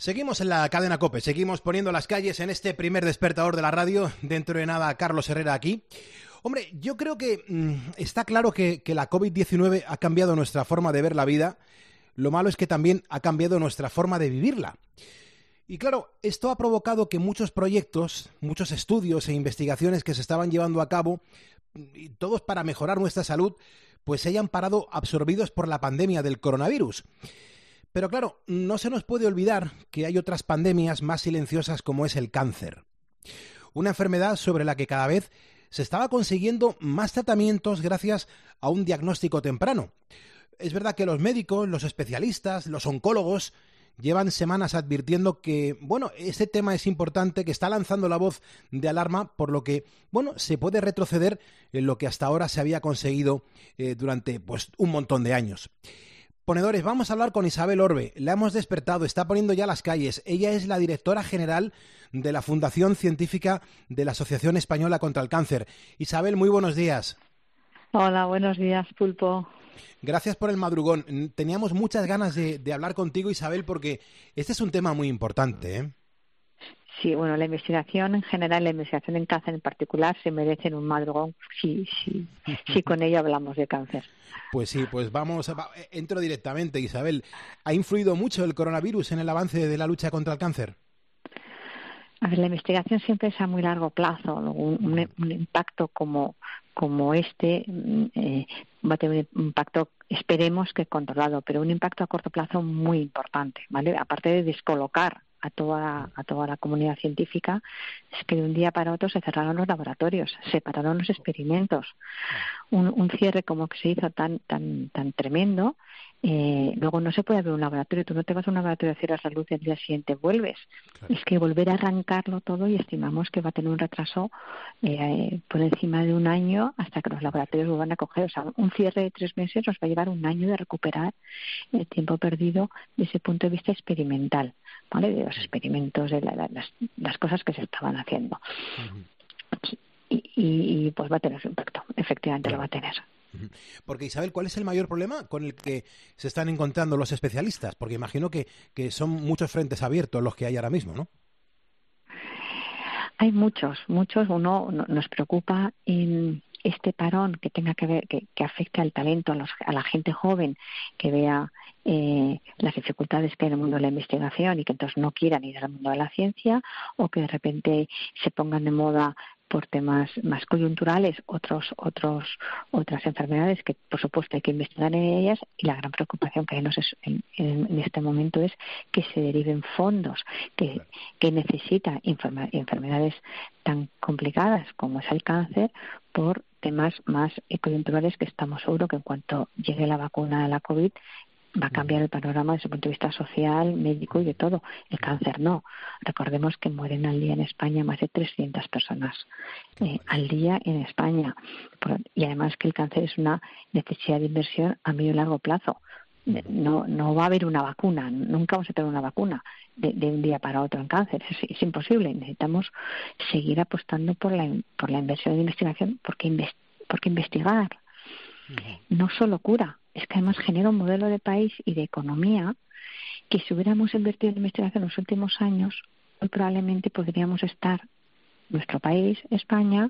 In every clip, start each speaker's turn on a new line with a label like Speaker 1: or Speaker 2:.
Speaker 1: Seguimos en la cadena COPE, seguimos poniendo las calles en este primer despertador de la radio. Dentro de nada, Carlos Herrera aquí. Hombre, yo creo que está claro que la COVID-19 ha cambiado nuestra forma de ver la vida. Lo malo es que también ha cambiado nuestra forma de vivirla. Y claro, esto ha provocado que muchos proyectos, muchos estudios e investigaciones que se estaban llevando a cabo, y todos para mejorar nuestra salud, pues se hayan parado absorbidos por la pandemia del coronavirus. Pero claro, no se nos puede olvidar que hay otras pandemias más silenciosas como es el cáncer. Una enfermedad sobre la que cada vez se estaba consiguiendo más tratamientos gracias a un diagnóstico temprano. Es verdad que los médicos, los especialistas, los oncólogos llevan semanas advirtiendo que, este tema es importante, que está lanzando la voz de alarma, por lo que, se puede retroceder en lo que hasta ahora se había conseguido durante, un montón de años. Ponedores, vamos a hablar con Isabel Orbe. La hemos despertado, está poniendo ya las calles. Ella es la directora general de la Fundación Científica de la Asociación Española contra el Cáncer. Isabel, muy buenos días.
Speaker 2: Hola, buenos días, Pulpo.
Speaker 1: Gracias por el madrugón. Teníamos muchas ganas de hablar contigo, Isabel, porque este es un tema muy importante, ¿eh?
Speaker 2: Sí, la investigación en general, la investigación en cáncer en particular, se merecen un madrugón si con ello hablamos de cáncer.
Speaker 1: Pues sí, entro directamente, Isabel. ¿Ha influido mucho el coronavirus en el avance de la lucha contra el cáncer?
Speaker 2: A ver, la investigación siempre es a muy largo plazo. Un impacto como este va a tener un impacto, esperemos que controlado, pero un impacto a corto plazo muy importante, ¿vale? Aparte de descolocar a toda la comunidad científica, es que de un día para otro se cerraron los laboratorios, se pararon los experimentos. Un cierre como que se hizo tan tremendo, luego no se puede abrir un laboratorio. Tú no te vas a un laboratorio, cierras la luz y al día siguiente vuelves. Claro. Es que volver a arrancarlo todo, y estimamos que va a tener un retraso por encima de un año hasta que los laboratorios vuelvan a coger. O sea, un cierre de 3 meses nos va a llevar un año de recuperar el tiempo perdido desde ese punto de vista experimental, ¿vale? De los experimentos, de las cosas que se estaban haciendo. Uh-huh. Y pues va a tener su impacto, efectivamente. Claro. Lo va a tener.
Speaker 1: Porque, Isabel, ¿cuál es el mayor problema con el que se están encontrando los especialistas? Porque imagino que son muchos frentes abiertos los que hay ahora mismo, ¿no?
Speaker 2: Hay muchos. Uno nos preocupa en este parón que tenga que ver, que afecte al talento, a la gente joven, que vea las dificultades que hay en el mundo de la investigación y que entonces no quieran ir al mundo de la ciencia, o que de repente se pongan de moda por temas más coyunturales otras enfermedades que por supuesto hay que investigar en ellas, y la gran preocupación que hay en este momento es que se deriven fondos que necesita enfermedades tan complicadas como es el cáncer por temas más coyunturales, que estamos seguros que en cuanto llegue la vacuna de la COVID va a cambiar el panorama desde el punto de vista social, médico y de todo. El cáncer no. Recordemos que mueren al día en España más de 300 personas al día en España. Y además que el cáncer es una necesidad de inversión a medio y largo plazo. No va a haber una vacuna, nunca vamos a tener una vacuna de un día para otro en cáncer. Es imposible. Necesitamos seguir apostando por la inversión de investigación, porque investigar no solo cura, es que además genera un modelo de país y de economía que, si hubiéramos invertido en investigación en los últimos años, muy probablemente podríamos estar, nuestro país, España,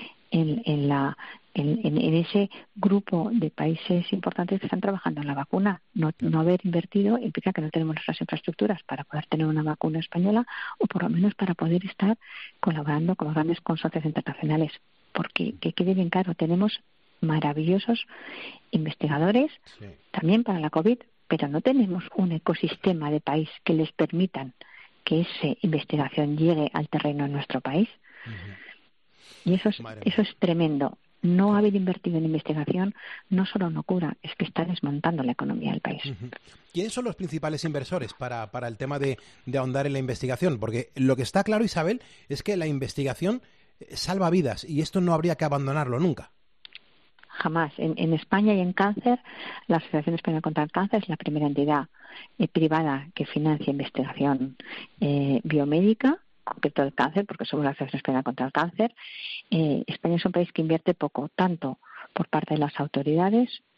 Speaker 2: en ese grupo de países importantes que están trabajando en la vacuna. No haber invertido implica que no tenemos nuestras infraestructuras para poder tener una vacuna española, o por lo menos para poder estar colaborando con los grandes consorcios internacionales. Porque, que quede bien claro, tenemos maravillosos investigadores, sí, también para la COVID, pero no tenemos un ecosistema de país que les permitan que esa investigación llegue al terreno en nuestro país. Uh-huh. Y eso es tremendo. No haber invertido en investigación no solo no cura, es que está desmontando la economía del país.
Speaker 1: Uh-huh. ¿Quiénes son los principales inversores para el tema de ahondar en la investigación? Porque lo que está claro, Isabel, es que la investigación salva vidas, y esto no habría que abandonarlo nunca.
Speaker 2: Jamás. En España y en cáncer, la Asociación Española contra el Cáncer es la primera entidad privada que financia investigación biomédica, concreto del cáncer, porque somos la Asociación Española contra el Cáncer. España es un país que invierte poco, tanto por parte de las autoridades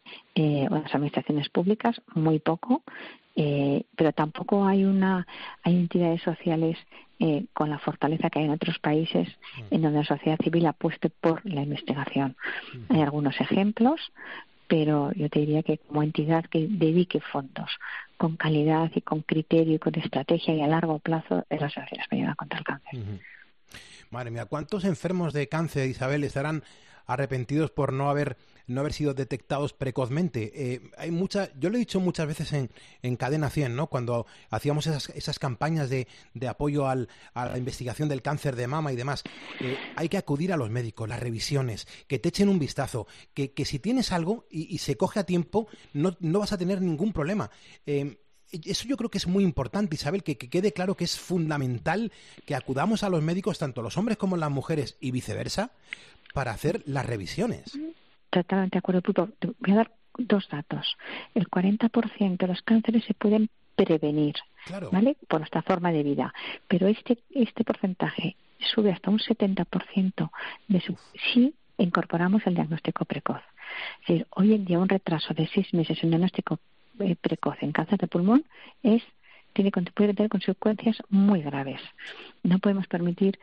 Speaker 2: o las administraciones públicas, muy poco, pero tampoco hay entidades sociales con la fortaleza que hay en otros países en donde la sociedad civil apueste por la investigación. Hay algunos ejemplos, pero yo te diría que como entidad que dedique fondos con calidad y con criterio y con estrategia y a largo plazo es la Asociación Española contra el Cáncer.
Speaker 1: Madre mía, ¿cuántos enfermos de cáncer, Isabel, estarán arrepentidos por no haber sido detectados precozmente? Yo lo he dicho muchas veces en Cadena 100, ¿no? Cuando hacíamos esas campañas de apoyo a la investigación del cáncer de mama y demás. Hay que acudir a los médicos, las revisiones, que te echen un vistazo, que si tienes algo y se coge a tiempo, no vas a tener ningún problema. Eso yo creo que es muy importante, Isabel, que quede claro que es fundamental que acudamos a los médicos, tanto los hombres como las mujeres y viceversa, para hacer las revisiones. Totalmente
Speaker 2: de acuerdo, Pulpo. Te voy a dar 2 datos. El 40% de los cánceres se pueden prevenir,
Speaker 1: claro,
Speaker 2: ¿vale? Por nuestra forma de vida. Pero este porcentaje sube hasta un 70% si incorporamos el diagnóstico precoz. Es decir, hoy en día un retraso de 6 meses en diagnóstico precoz en cáncer de pulmón puede tener consecuencias muy graves. No podemos permitir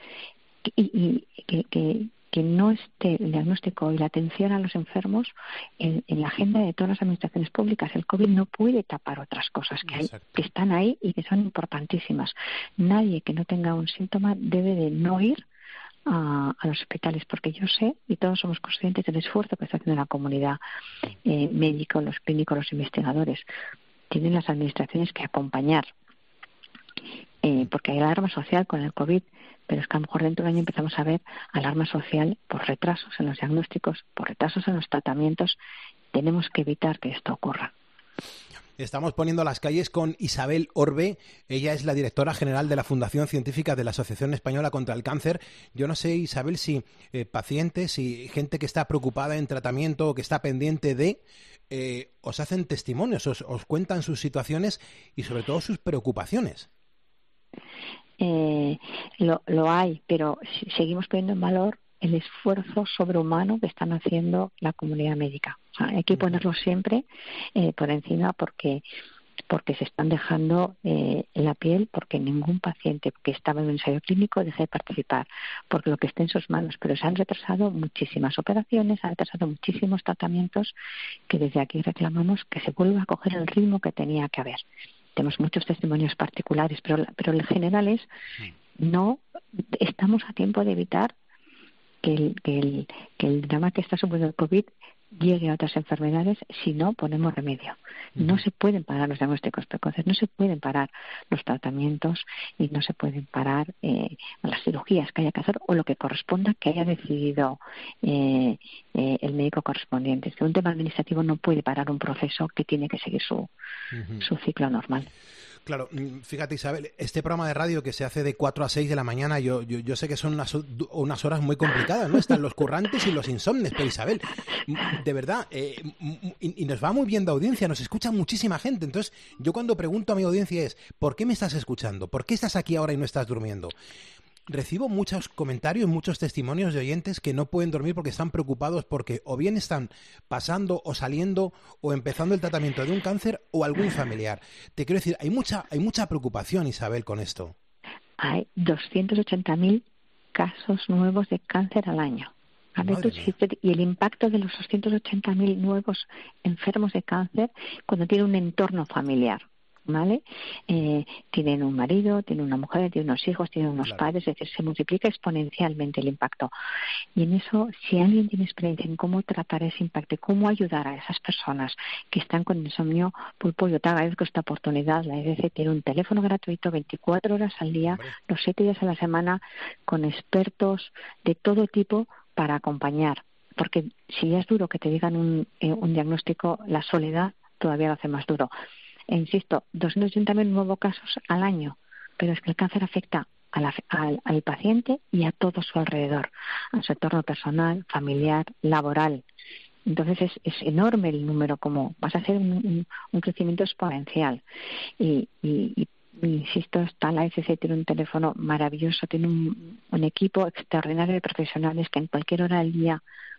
Speaker 2: que no esté el diagnóstico y la atención a los enfermos en la agenda de todas las administraciones públicas. El COVID no puede tapar otras cosas que están ahí y que son importantísimas. Nadie que no tenga un síntoma debe de no ir a los hospitales, porque yo sé, y todos somos conscientes del esfuerzo que está haciendo la comunidad médica, los clínicos, los investigadores. Tienen las administraciones que acompañar, porque hay alarma social con el COVID, pero es que a lo mejor dentro de un año empezamos a ver alarma social por retrasos en los diagnósticos, por retrasos en los tratamientos. Tenemos que evitar que esto ocurra.
Speaker 1: Estamos poniendo las calles con Isabel Orbe. Ella es la directora general de la Fundación Científica de la Asociación Española contra el Cáncer. Yo no sé, Isabel, si pacientes y gente que está preocupada en tratamiento o que está pendiente os hacen testimonios, os cuentan sus situaciones y sobre todo sus preocupaciones.
Speaker 2: Lo hay, pero seguimos poniendo en valor el esfuerzo sobrehumano que están haciendo la comunidad médica. O sea, hay que ponerlo siempre por encima porque se están dejando la piel, porque ningún paciente que estaba en un ensayo clínico deje de participar, porque lo que esté en sus manos. Pero se han retrasado muchísimas operaciones, se han retrasado muchísimos tratamientos que desde aquí reclamamos que se vuelva a coger el ritmo que tenía que haber. Tenemos muchos testimonios particulares, pero el general es no estamos a tiempo de evitar que el drama que está suponiendo el COVID llegue a otras enfermedades si no ponemos remedio. No se pueden parar los diagnósticos precoces, no se pueden parar los tratamientos y no se pueden parar las cirugías que haya que hacer o lo que corresponda que haya decidido el médico correspondiente. Es que un tema administrativo no puede parar un proceso que tiene que seguir su ciclo normal.
Speaker 1: Claro, fíjate, Isabel, este programa de radio que se hace de 4 a 6 de la mañana, yo sé que son unas horas muy complicadas, ¿no? Están los currantes y los insomnes, pero Isabel, de verdad, y nos va muy bien de audiencia, nos escucha muchísima gente. Entonces, yo cuando pregunto a mi audiencia es, ¿por qué me estás escuchando? ¿Por qué estás aquí ahora y no estás durmiendo? Recibo muchos comentarios, muchos testimonios de oyentes que no pueden dormir porque están preocupados porque o bien están pasando o saliendo o empezando el tratamiento de un cáncer o algún familiar. Te quiero decir, hay mucha preocupación, Isabel, con esto.
Speaker 2: Hay 280.000 casos nuevos de cáncer al año. Y el impacto de los 280.000 nuevos enfermos de cáncer cuando tiene un entorno familiar. ¿Vale? Tienen un marido, tienen una mujer, tienen unos hijos, tienen unos padres, es decir, se multiplica exponencialmente el impacto. Y en eso, si alguien tiene experiencia en cómo tratar ese impacto y cómo ayudar a esas personas que están con insomnio, Pulpo, yo te agradezco esta oportunidad. La EDC tiene un teléfono gratuito 24 horas al día, los 7 días a la semana, con expertos de todo tipo para acompañar. Porque si ya es duro que te digan un diagnóstico, la soledad todavía lo hace más duro. E insisto, 280.000 nuevos casos al año, pero es que el cáncer afecta al paciente y a todo su alrededor, a su entorno personal, familiar, laboral. Entonces es enorme el número, como vas a hacer un crecimiento exponencial. Y insisto, la ECC tiene un teléfono maravilloso, tiene un equipo extraordinario de profesionales que en cualquier hora del día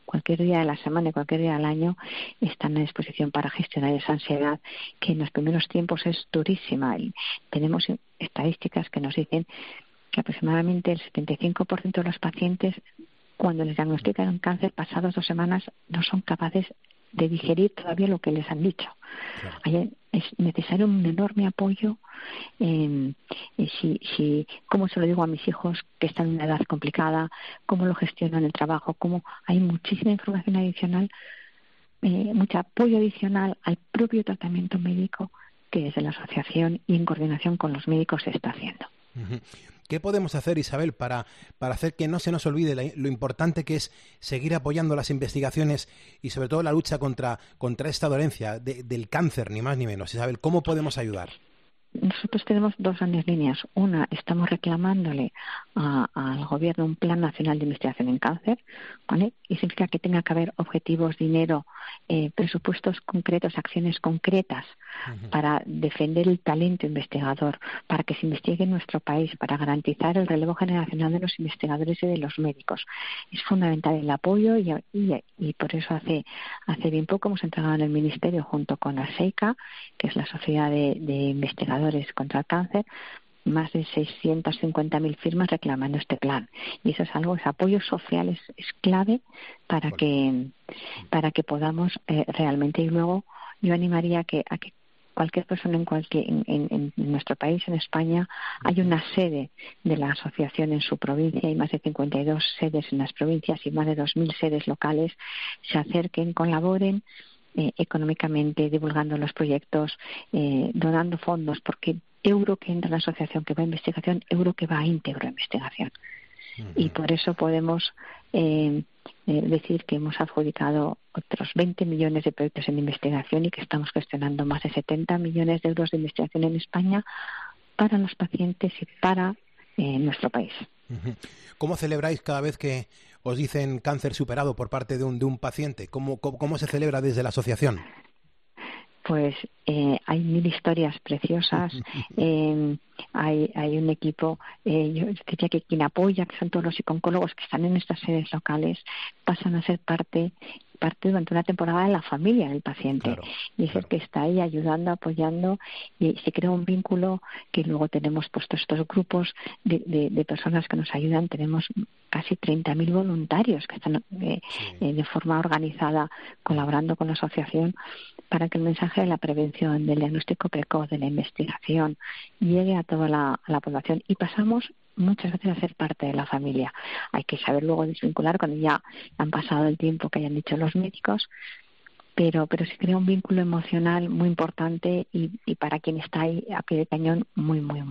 Speaker 2: cualquier día de la semana y cualquier día del año están a disposición para gestionar esa ansiedad que en los primeros tiempos es durísima. Y tenemos estadísticas que nos dicen que aproximadamente el 75% de los pacientes, cuando les diagnostican un cáncer, pasados 2 semanas no son capaces de digerir todavía lo que les han dicho. Claro. Es necesario un enorme apoyo. Cómo se lo digo a mis hijos que están en una edad complicada, cómo lo gestiono en el trabajo, cómo hay muchísima información adicional, mucho apoyo adicional al propio tratamiento médico que desde la asociación y en coordinación con los médicos se está haciendo.
Speaker 1: Uh-huh. ¿Qué podemos hacer, Isabel, para hacer que no se nos olvide lo importante que es seguir apoyando las investigaciones y sobre todo la lucha contra esta dolencia del cáncer, ni más ni menos? Isabel, ¿cómo podemos ayudar?
Speaker 2: Nosotros tenemos 2 grandes líneas. Una, estamos reclamándole al Gobierno un Plan Nacional de Investigación en Cáncer, ¿vale? Y significa que tenga que haber objetivos, dinero, presupuestos concretos, acciones concretas para defender el talento investigador, para que se investigue en nuestro país, para garantizar el relevo generacional de los investigadores y de los médicos. Es fundamental el apoyo y por eso hace bien poco hemos entregado en el Ministerio, junto con ASEICA, que es la Sociedad de Investigadores contra el Cáncer, más de 650.000 firmas reclamando este plan. Y eso es algo, ese apoyo social es clave para que podamos realmente. Y luego yo animaría a que cualquier persona en nuestro país, en España, hay una sede de la asociación en su provincia, hay más de 52 sedes en las provincias y más de 2.000 sedes locales, se acerquen, colaboren económicamente, divulgando los proyectos, donando fondos, porque euro que entra en la asociación que va a investigación, euro que va íntegro a investigación. Uh-huh. Y por eso podemos decir que hemos adjudicado otros 20 millones de proyectos en investigación y que estamos gestionando más de 70 millones de euros de investigación en España para los pacientes y para nuestro país.
Speaker 1: Uh-huh. ¿Cómo celebráis cada vez que os dicen cáncer superado por parte de un paciente? ¿Cómo se celebra desde la asociación?
Speaker 2: Pues hay 1000 historias preciosas, hay un equipo, yo diría que quien apoya, que son todos los psicólogos que están en estas sedes locales, pasan a ser parte durante una temporada de la familia del paciente. Claro, y es el que está ahí ayudando, apoyando, y se crea un vínculo que luego tenemos puestos estos grupos de personas que nos ayudan. Tenemos casi 30.000 voluntarios que están de forma organizada colaborando con la asociación para que el mensaje de la prevención, del diagnóstico precoz, de la investigación, llegue a toda la población. Y pasamos muchas veces a ser parte de la familia. Hay que saber luego desvincular cuando ya han pasado el tiempo que hayan dicho los médicos, pero se crea un vínculo emocional muy importante y para quien está ahí a pie de cañón muy bueno.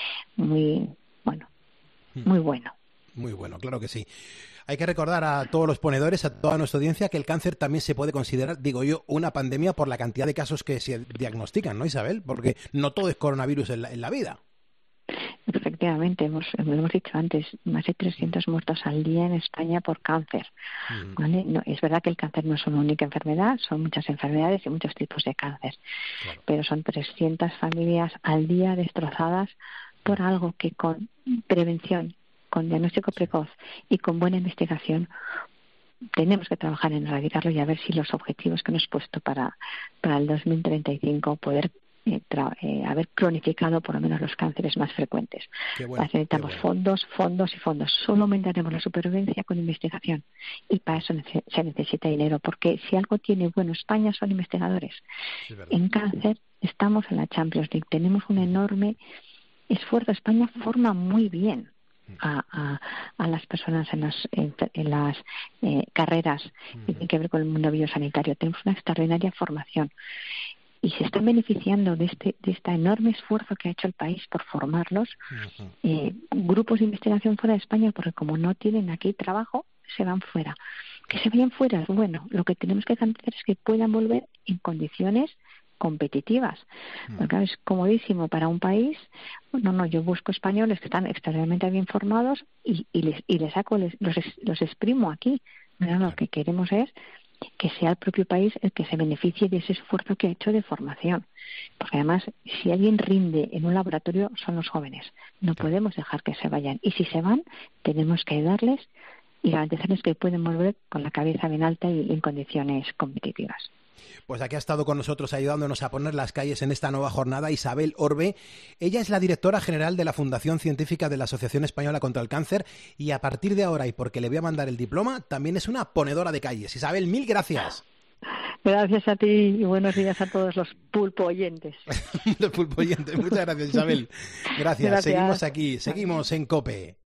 Speaker 2: Muy bueno.
Speaker 1: Muy bueno, claro que sí. Hay que recordar a todos los ponedores, a toda nuestra audiencia, que el cáncer también se puede considerar, digo yo, una pandemia por la cantidad de casos que se diagnostican, ¿no, Isabel? Porque no todo es coronavirus en la vida.
Speaker 2: Efectivamente, hemos dicho antes, más de 300 muertos al día en España por cáncer. ¿Vale? No, es verdad que el cáncer no es una única enfermedad, son muchas enfermedades y muchos tipos de cáncer, claro. Pero son 300 familias al día destrozadas por algo que con prevención, con diagnóstico precoz y con buena investigación tenemos que trabajar en erradicarlo y a ver si los objetivos que hemos puesto para el 2035 poder haber cronificado por lo menos los cánceres más frecuentes. Bueno, necesitamos fondos. Solo aumentaremos la supervivencia con investigación y para eso se necesita dinero, porque si algo tiene bueno España son investigadores. Sí, en cáncer estamos en la Champions League, tenemos un enorme esfuerzo. España forma muy bien a las personas en las carreras que tienen que ver con el mundo biosanitario. Tenemos una extraordinaria formación y se están beneficiando de este enorme esfuerzo que ha hecho el país por formarlos. Grupos de investigación fuera de España, porque como no tienen aquí trabajo, se van fuera. Que se vayan fuera es bueno. Lo que tenemos que hacer es que puedan volver en condiciones competitivas. Porque es comodísimo para un país. No, yo busco españoles que están extraordinariamente bien formados y les saco, los exprimo aquí. No, lo que queremos es que sea el propio país el que se beneficie de ese esfuerzo que ha hecho de formación. Porque además, si alguien rinde en un laboratorio, son los jóvenes. No podemos dejar que se vayan. Y si se van, tenemos que ayudarles y garantizarles que pueden volver con la cabeza bien alta y en condiciones competitivas.
Speaker 1: Pues aquí ha estado con nosotros ayudándonos a poner las calles en esta nueva jornada Isabel Orbe. Ella es la directora general de la Fundación Científica de la Asociación Española contra el Cáncer y a partir de ahora, y porque le voy a mandar el diploma, también es una ponedora de calles. Isabel, mil gracias.
Speaker 2: Gracias a ti y buenos días a todos los pulpo oyentes.
Speaker 1: Los pulpo oyentes. Muchas gracias, Isabel. Gracias. Seguimos aquí, seguimos en COPE.